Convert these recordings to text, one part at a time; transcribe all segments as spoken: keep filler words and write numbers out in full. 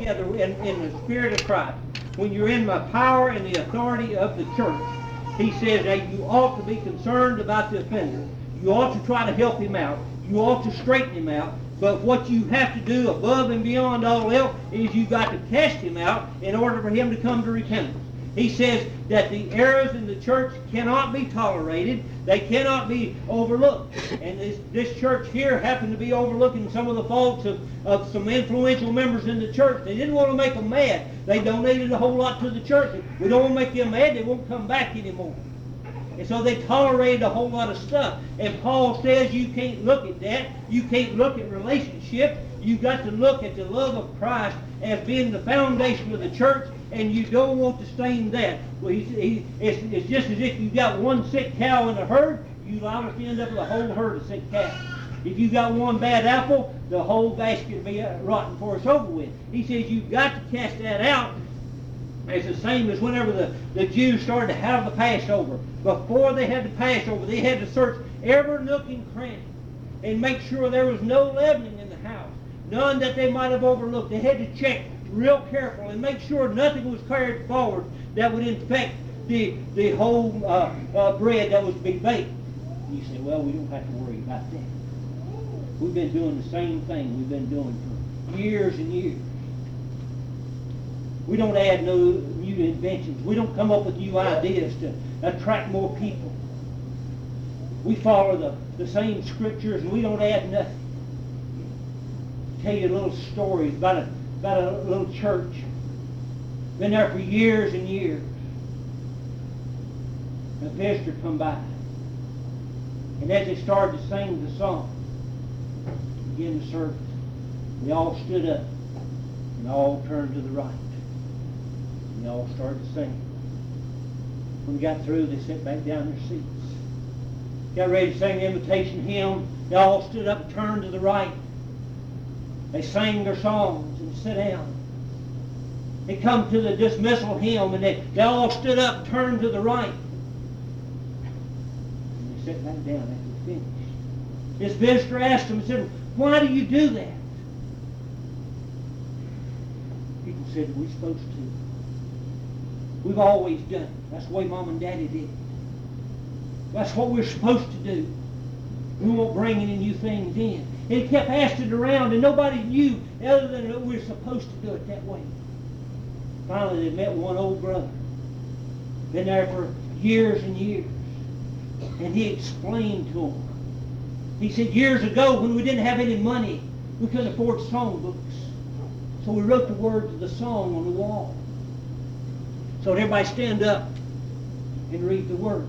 together in, in the Spirit of Christ, when you're in the power and the authority of the church, he says that you ought to be concerned about the offender. You ought to try to help him out. You ought to straighten him out. But what you have to do above and beyond all else is you've got to cast him out in order for him to come to repentance. He says that the errors in the church cannot be tolerated. They cannot be overlooked. And this, this church here happened to be overlooking some of the faults of, of some influential members in the church. They didn't want to make them mad. They donated a whole lot to the church. We don't want to make them mad. They won't come back anymore. And so they tolerated a whole lot of stuff. And Paul says you can't look at that. You can't look at relationship. You've got to look at the love of Christ as being the foundation of the church, and you don't want to stain that. Well, he, he, it's, it's just as if you've got one sick cow in the herd, you liable to end up with a whole herd of sick cows. If you've got one bad apple, the whole basket will be rotten before it's over with. He says you've got to cast that out. It's the same as whenever the, the Jews started to have the Passover. Before they had the Passover, they had to search every nook and cranny and make sure there was no leavening in the house, none that they might have overlooked. They had to check real careful and make sure nothing was carried forward that would infect the, the whole uh, uh, bread that was to be baked. And you say, well, we don't have to worry about that. We've been doing the same thing we've been doing for years and years. We don't add no new inventions. We don't come up with new ideas to attract more people. We follow the, the same scriptures and we don't add nothing. I'll tell you little stories about a, about a little church. Been there for years and years. A visitor come by. And as they started to sing the song, begin the service, we all stood up and all turned to the right. They all started to sing. When we got through, they sat back down in their seats. Got ready to sing the invitation hymn. They all stood up and turned to the right. They sang their songs and sat down. They come to the dismissal hymn, and they, they all stood up and turned to the right. And they sat back down after they finished. This visitor asked them, said, why do you do that? People said, we're supposed to. We've always done it. That's the way Mom and Daddy did it. That's what we're supposed to do. We won't bring any new things in. And he kept asking around, and nobody knew other than that we were supposed to do it that way. Finally, they met one old brother. Been there for years and years. And he explained to them. He said, years ago, when we didn't have any money, we couldn't afford songbooks. So we wrote the words of the song on the wall. So everybody stand up and read the words.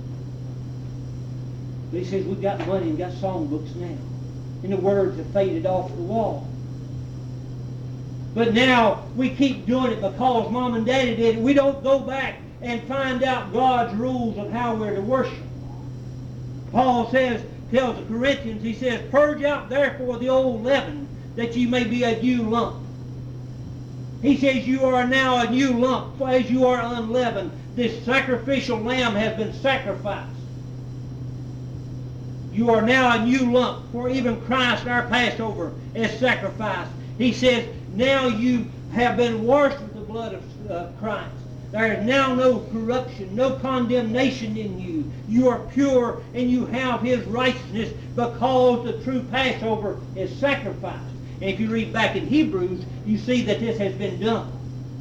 But he says, we've got money and got songbooks now. And the words have faded off the wall. But now we keep doing it because Mom and Daddy did it. We don't go back and find out God's rules of how we're to worship. Paul says, tells the Corinthians, he says, purge out therefore the old leaven, that ye may be a new lump. He says you are now a new lump, for as you are unleavened. This sacrificial lamb has been sacrificed. You are now a new lump, for even Christ our Passover is sacrificed. He says, now you have been washed with the blood of uh, Christ. There is now no corruption, no condemnation in you. You are pure and you have His righteousness because the true Passover is sacrificed. And if you read back in Hebrews, you see that this has been done.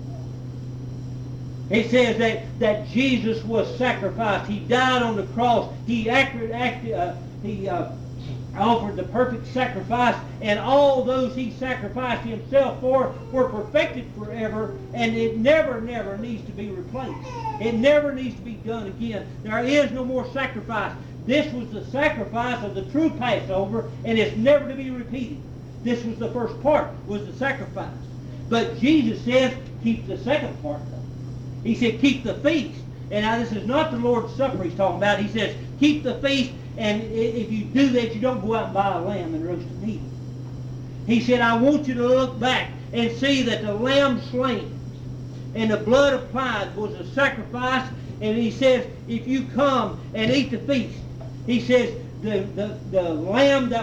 It says that, that Jesus was sacrificed. He died on the cross. He acted, acted, uh, he uh, offered the perfect sacrifice, and all those He sacrificed Himself for were perfected forever, and it never, never needs to be replaced. It never needs to be done again. There is no more sacrifice. This was the sacrifice of the true Passover, and it's never to be repeated. This was the first part, was the sacrifice. But Jesus says, keep the second part though. He said, keep the feast. And now this is not the Lord's Supper He's talking about. He says, keep the feast, and if you do that, you don't go out and buy a lamb and roast it and eat it. He said, I want you to look back and see that the lamb slain and the blood applied was a sacrifice. And he says, if you come and eat the feast, he says, the, the, the lamb that was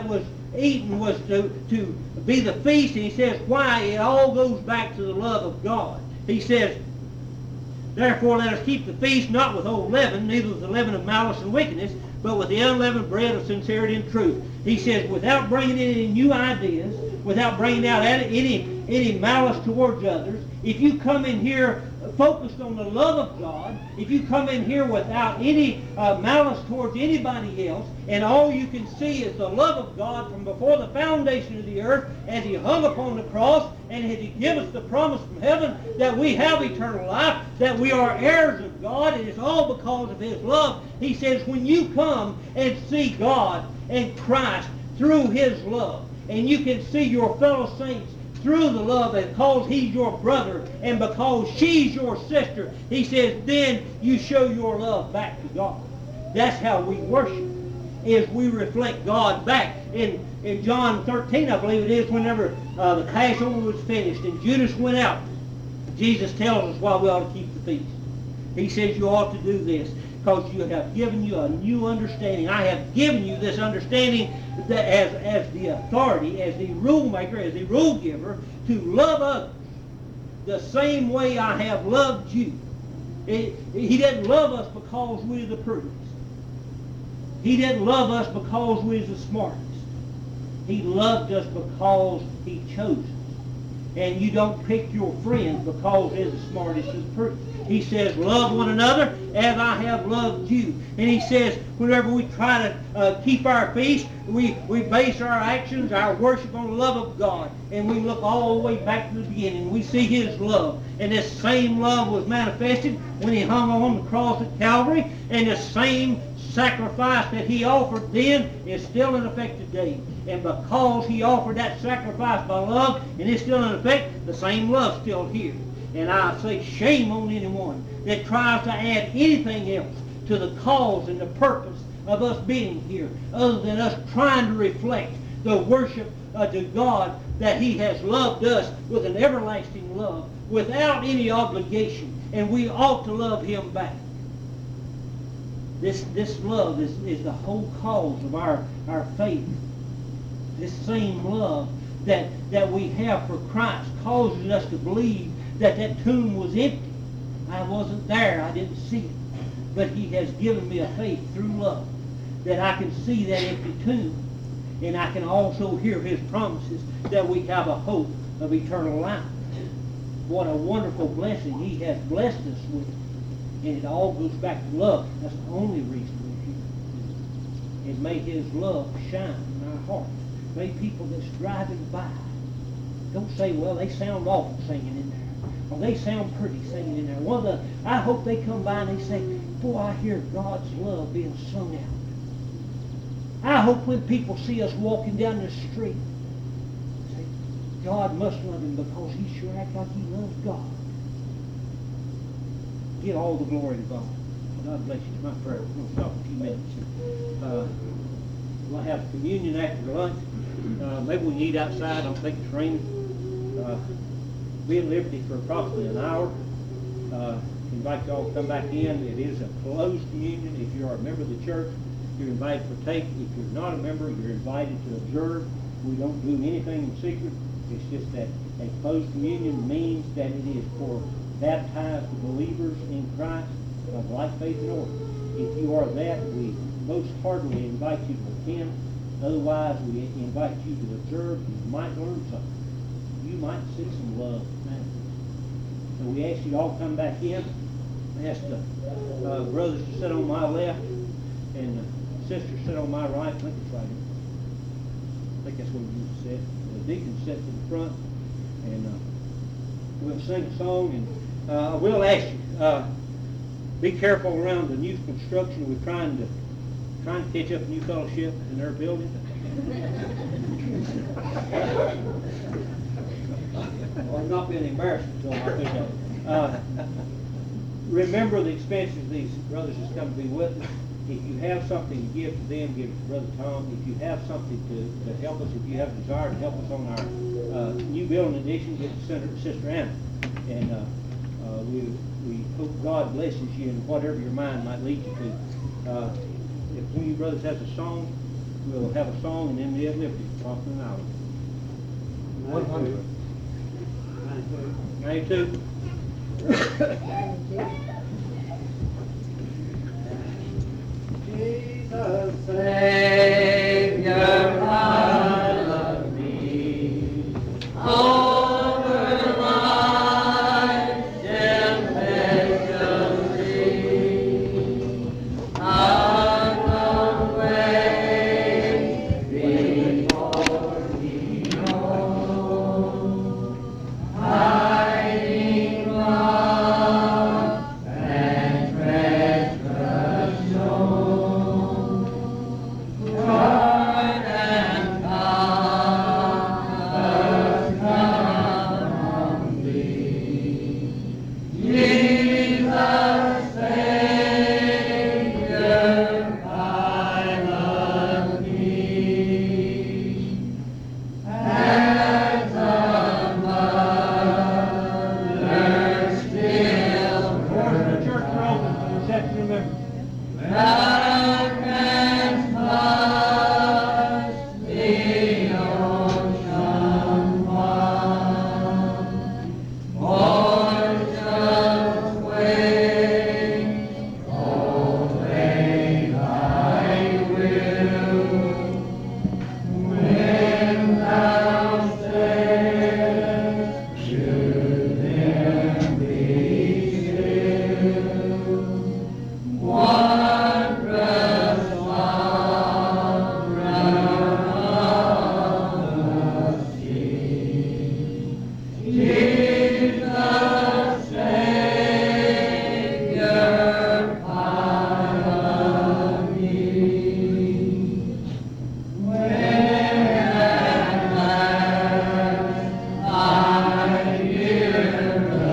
eating was to, to be the feast, and he says why? It all goes back to the love of God. He says, therefore let us keep the feast not with old leaven, neither with the leaven of malice and wickedness, but with the unleavened bread of sincerity and truth. He says, without bringing in any new ideas, without bringing out any, any malice towards others, if you come in here focused on the love of God, if you come in here without any uh, malice towards anybody else, and all you can see is the love of God from before the foundation of the earth, as he hung upon the cross, and as he gives us the promise from heaven that we have eternal life, that we are heirs of God, and it's all because of his love. He says, when you come and see God and Christ through his love, and you can see your fellow saints through the love, and because he's your brother and because she's your sister, he says, then you show your love back to God. That's how we worship, is we reflect God back. In, in John thirteen, I believe it is, whenever uh, the Passover was finished and Judas went out, Jesus tells us why we ought to keep the feast. He says you ought to do this because you have given you a new understanding. I have given you this understanding that as, as the authority, as the rule maker, as the rule giver, to love others the same way I have loved you. It, he didn't love us because we're the prettiest. He didn't love us because we're the smartest. He loved us because he chose us. And you don't pick your friends because they're the smartest and prettiest. He says, love one another as I have loved you. And he says, whenever we try to uh, keep our feast, we, we base our actions, our worship on the love of God. And we look all the way back to the beginning. We see his love. And this same love was manifested when he hung on the cross at Calvary. And the same sacrifice that he offered then is still in effect today. And because he offered that sacrifice by love, and it's still in effect, the same love's still here. And I say shame on anyone that tries to add anything else to the cause and the purpose of us being here, other than us trying to reflect the worship uh, to God that he has loved us with an everlasting love, without any obligation, and we ought to love him back. This, this love is, is the whole cause of our, our faith. This same love that, that we have for Christ causes us to believe that that tomb was empty. I wasn't there. I didn't see it. But he has given me a faith through love that I can see that empty tomb. And I can also hear his promises that we have a hope of eternal life. What a wonderful blessing he has blessed us with. And it all goes back to love. That's the only reason we're here. And may his love shine in our hearts. May people that's driving by don't say, well, they sound awful singing in there. Or they sound pretty singing in there. One of the, I hope they come by and they say, boy, I hear God's love being sung out. I hope when people see us walking down the street, say, God must love him because he sure acts like he loves God. Give all the glory to God. God bless you. It's my prayer. We're going to stop a few minutes. Uh, we'll have communion after lunch. Uh, maybe we need outside. I don't think it's raining. Uh, be at liberty for approximately an hour. Uh, invite you all to come back in. It is a closed communion. If you are a member of the church, you're invited to partake. If you're not a member, you're invited to observe. We don't do anything in secret. It's just that a closed communion means that it is for baptized believers in Christ of like faith and order. If you are that, we most heartily invite you to attend. Otherwise, we invite you to observe. You might learn something. You might see some love manifest. So we ask you to all come back in. I ask the uh, brothers to sit on my left and the sisters sit on my right. I think it's right here. I think that's where you sit. The deacons sit to the front, and uh, we'll sing a song. And uh, I will ask you, uh, be careful around the new construction. We're trying to trying to catch up a new fellowship in their building. Well, I'm not being embarrassed, so I think that. Uh, remember the expenses these brothers has come to be with us. If you have something to give to them, give it to Brother Tom. If you have something to, to help us, if you have a desire to help us on our uh, new building addition, give it to Senator, Sister Anna. And uh, uh, we, we hope God blesses you in whatever your mind might lead you to. Uh, if one of you brothers has a song, we'll have a song and then the liberty across an hour. One hundred. Ninety-two. Jesus Savior, I love thee. Over life's temptation free. I come way before thee home. Hiding love and treasure shown. Joy and comfort come from thee. Jesus Savior, I love thee. As a mother still Doors of the church are open. Just have to remember. thou canst pass the ocean wide, ocean's waves obey thy will. When thou sayest to them, be still, wondrous sovereign of the sea. Jesus Savior, I love thee. When at last I hear the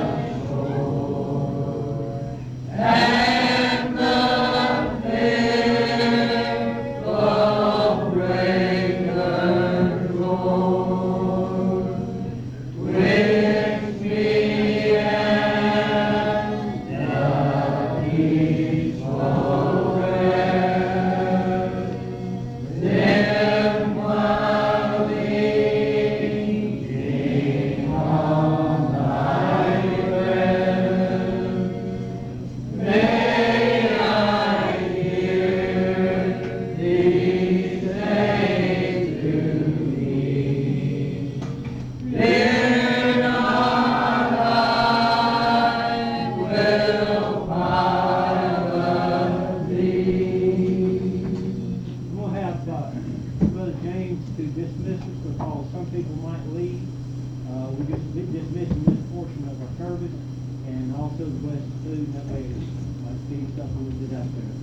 shore, and the fearful breakers roar, with me and the peaceful rest, then while leaning on thy breast, may I hear thee say to me, fear not, I will pilot thee. We'll have uh, Brother James to dismiss us because some people might leave. Uh, we just be dismissing this portion of our service and also the blessed food that way like feed stuff we did out there.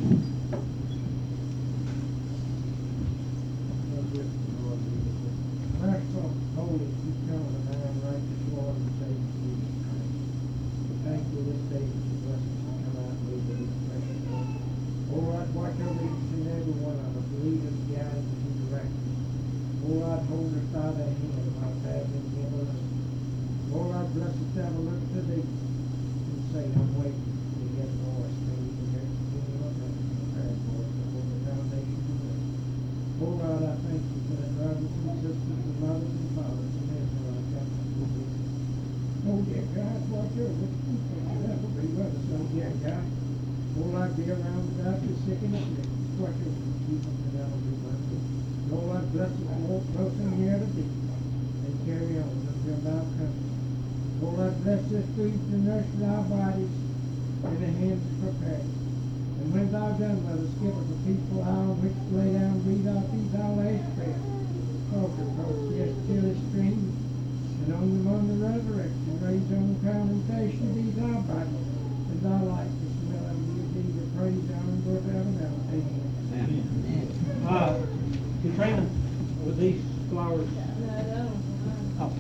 Merciful, holy, eternal, and man, righteous Lord and Savior Jesus Christ. We thank you this day for the blessings that come out and lead us, precious Lord. Oh, Lord, watch over each and every one of us, lead us, guide us, and direct us. Oh, Lord, hold us by the hand of our family and give us. Oh, Lord, bless us, have a look to thee and say, I'm waiting to get more strength and every kingdom of heaven prepared for us before the foundation of the earth. Oh, Lord, I thank you for the brothers and sisters, the mothers and fathers in Israel, I come to you. Oh, dear God, watch over us. That will be with us, oh, dear God. Oh, Lord, be around about the sick and the sick. Watch over them, keep them, and that will be with us. Oh, Lord, bless us, walk close and near to thee, and carry on until thou comest. Oh, Lord, bless this food to nurse our bodies in the hands prepared. And when thou done, let us give us a peaceful hour in which to lay down and breathe out these our last prayers. Culture, folks, yes, till it streams, and on the morning of the resurrection, raise on the crown and fashion these our bodies, and thy likeness, and let them give thee the praise, honor, and glory forever and ever. Amen. Uh, Katrina, with these flowers. Oh.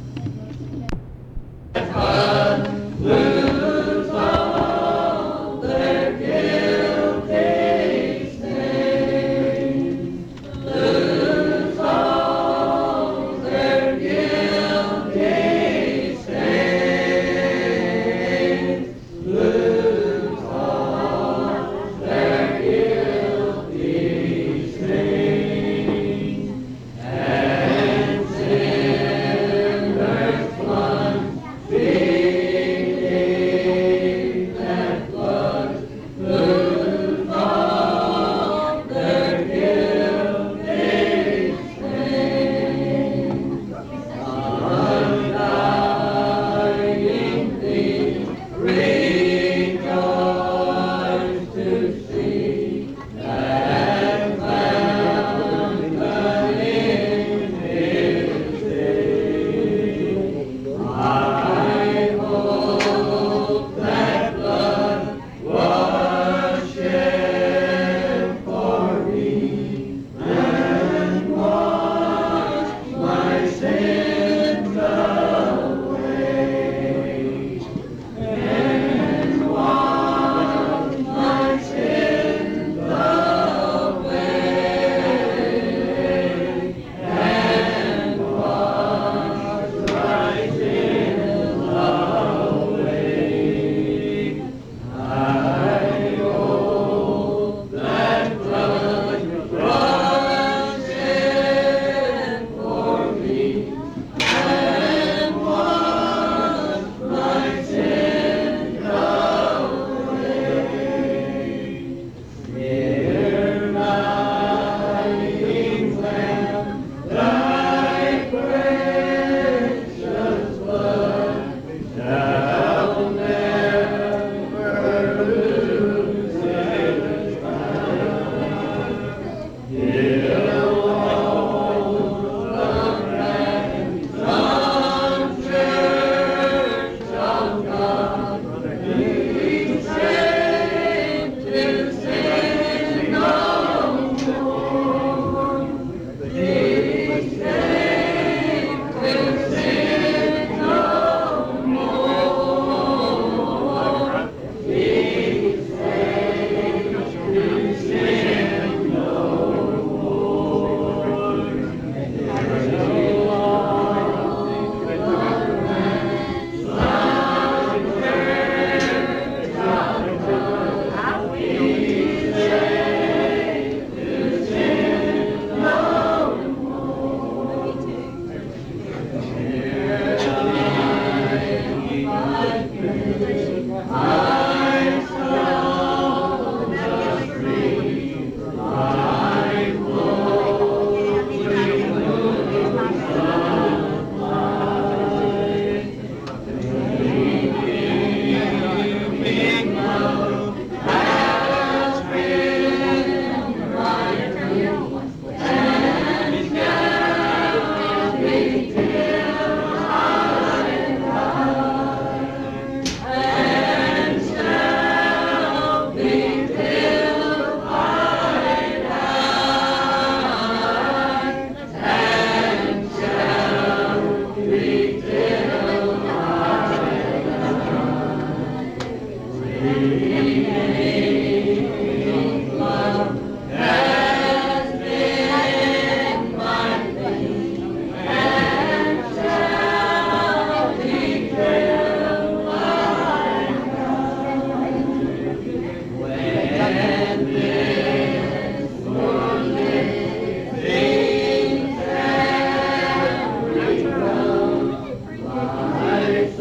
Lose all their guilty stains. Lose all their guilty stains. Lose all their guilty stains.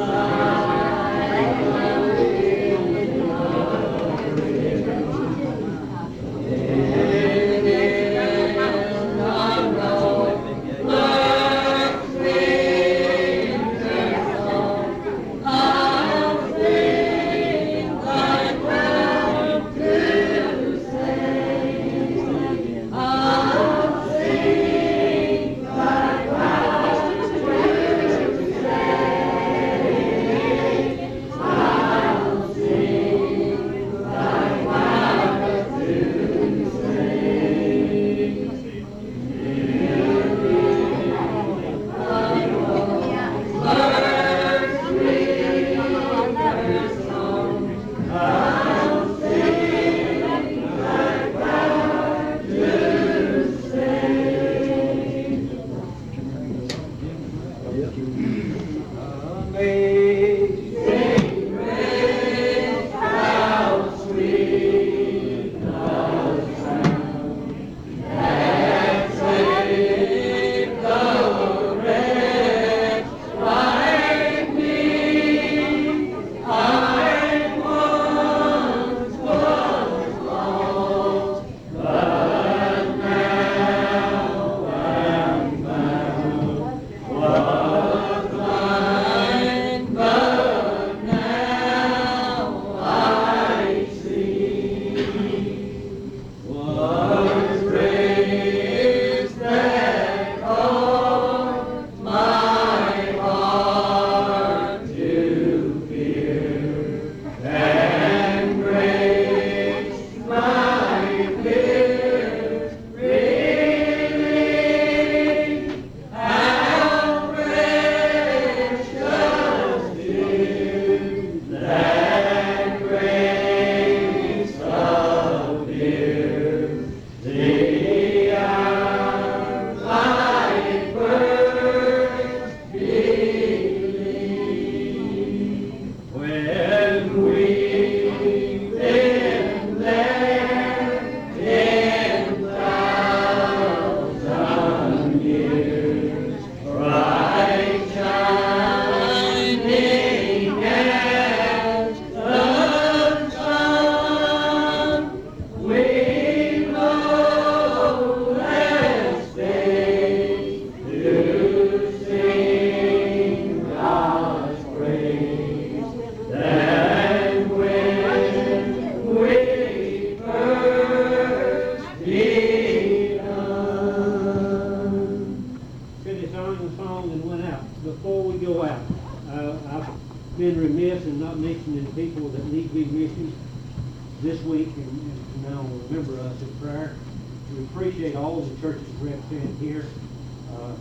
been remiss in not mentioning people that need to be mentioned this week, and, and now remember us in prayer. We appreciate all the churches represented here. Uh,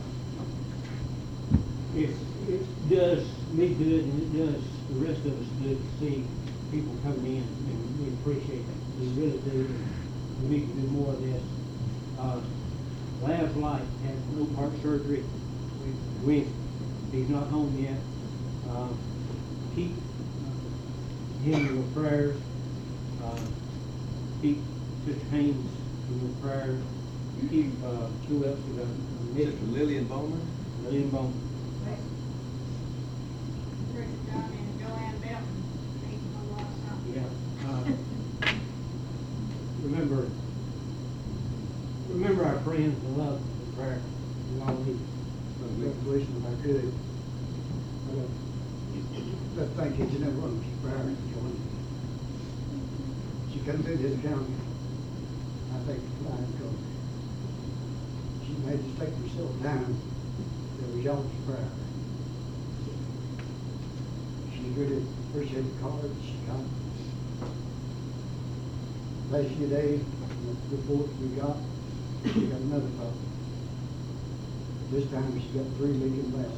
it, it does me good, and it does the rest of us good to see people coming in, and we appreciate it. We really do. And we need to do more of this. Uh, Lab's Light had no heart surgery. We, we, he's not home yet. Uh, keep him in your prayers. Uh, keep Sister Haynes in your prayers. Keep, uh, who else did I miss? Sister Lillian Bowman. Lillian Bowman. Yeah. Uh, remember, remember our friends and love and prayer. We all need Resolution if I could. But thank you, you never want to keep prayer going. She come through this county, I think, flying coach. She made us take herself down. There was y'all's prayer. She really appreciated the cards she got. Last few days, the report we got, she got another problem. This time she got three million less.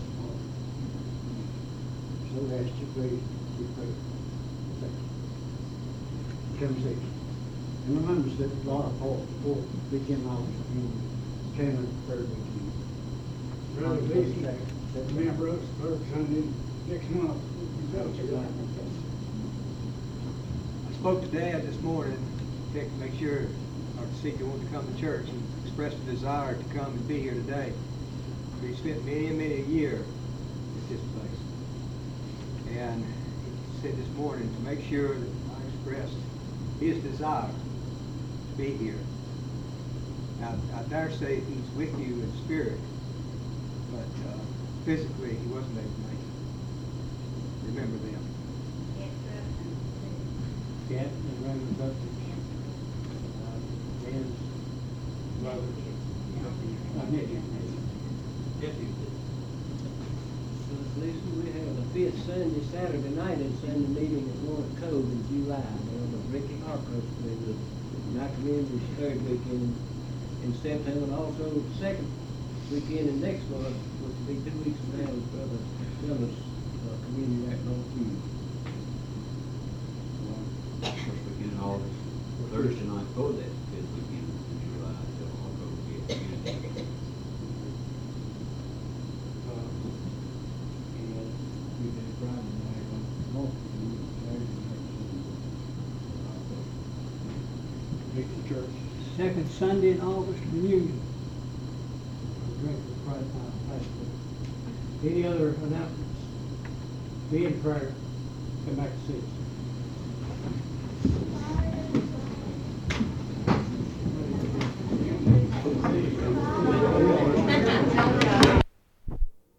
So we asked you pray, you pray. Thank you. Come see. And remember that Laura Paul, before weekend office, you came in the third weekend. Brother Lacey, remember us, third Sunday, next month. I spoke to Dad this morning, checked to make sure our seeker wanted to come to church. He expressed a desire to come and be here today. He spent many, many a year at this place. said this morning, to make sure that I expressed his desire to be here. Now, I dare say he's with you in spirit, but uh, physically he wasn't able to make it. Remember them. Cat and Raymond Buckley, uh, Ben's brother, uh, nephew. Lisa, we have the fifth Sunday, Saturday night in Sunday meeting at Lawrence Cove in July. There was Ricky Harcroft, with the Night Community's third weekend in September, and also the second weekend in next month, which will be two weeks from now, is Brother Miller's uh, community at Northview. First weekend in August, Thursday night before that, fifth weekend in July, so I'll go get community. Uh, And we did Friday night on Northview, Saturday night on Victory Church. Second Sunday in August, communion. Director of Christ, uh, Pastor. Any other announcements? Be in prayer, come back to see us.